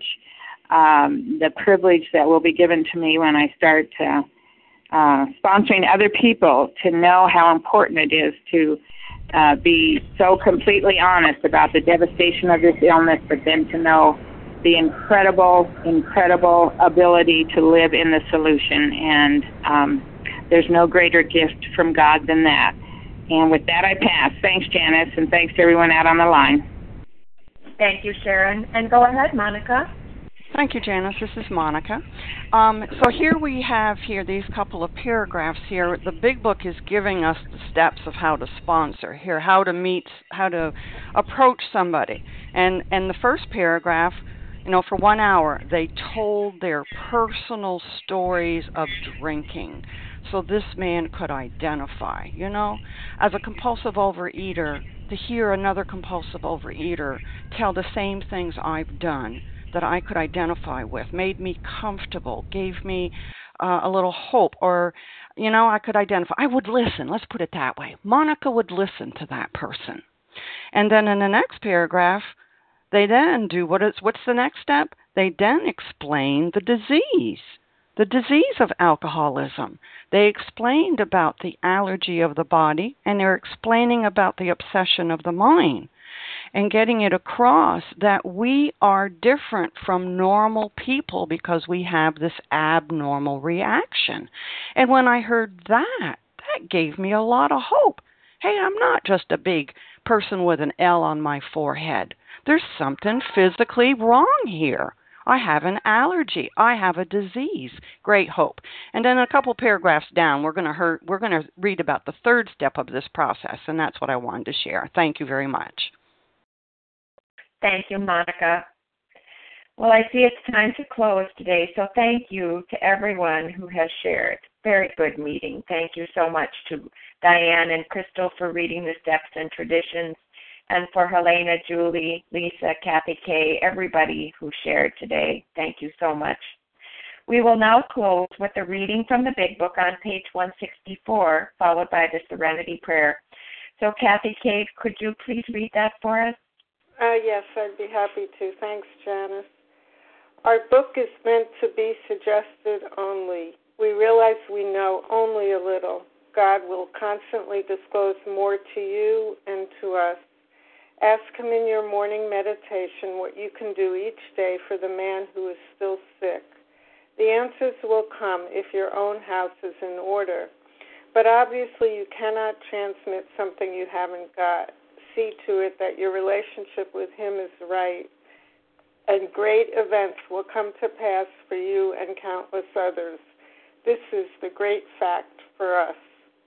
um, the privilege that will be given to me when I start uh, uh, sponsoring other people to know how important it is to uh, be so completely honest about the devastation of this illness, but then to know the incredible, incredible ability to live in the solution. And um, there's no greater gift from God than that. And with that, I pass. Thanks, Janice, and thanks to everyone out on the line. Thank you, Sharon. And go ahead, Monica. Thank you, Janice. This is Monica. Um, so here we have here these couple of paragraphs here. The big book is giving us the steps of how to sponsor here, how to meet, how to approach somebody. And and the first paragraph, you know, for one hour, they told their personal stories of drinking. So this man could identify, you know, as a compulsive overeater, to hear another compulsive overeater tell the same things I've done that I could identify with, made me comfortable, gave me uh, a little hope, or, you know, I could identify. I would listen. Let's put it that way. Monica would listen to that person. And then in the next paragraph, they then do what is, what's the next step? They then explain the disease. The disease of alcoholism. They explained about the allergy of the body, and they're explaining about the obsession of the mind, and getting it across that we are different from normal people because we have this abnormal reaction. And when I heard that, that gave me a lot of hope. Hey, I'm not just a big person with an L on my forehead. There's something physically wrong here. I have an allergy. I have a disease. Great hope. And then a couple paragraphs down, we're going to hear, we're going to read about the third step of this process, and that's what I wanted to share. Thank you very much. Thank you, Monica. Well, I see it's time to close today, so thank you to everyone who has shared. Very good meeting. Thank you so much to Diane and Crystal for reading the steps and traditions, and for Helena, Julie, Lisa, Kathy Kay, everybody who shared today. Thank you so much. We will now close with a reading from the Big Book on page one sixty-four, followed by the Serenity Prayer. So, Kathy Kay, could you please read that for us? Uh, yes, I'd be happy to. Thanks, Janice. Our book is meant to be suggested only. We realize we know only a little. God will constantly disclose more to you and to us. Ask him in your morning meditation what you can do each day for the man who is still sick. The answers will come if your own house is in order. But obviously you cannot transmit something you haven't got. See to it that your relationship with him is right, and great events will come to pass for you and countless others. This is the great fact for us.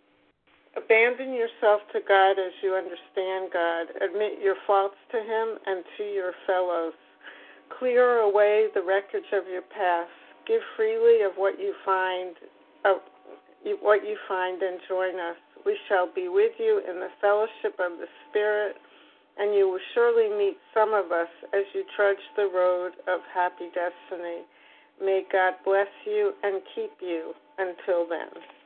Abandon yourself to God as you understand God. Admit your faults to him and to your fellows. Clear away the wreckage of your past. Give freely of what you find, of what you find, and join us. We shall be with you in the fellowship of the Spirit, and you will surely meet some of us as you trudge the road of happy destiny. May God bless you and keep you until then.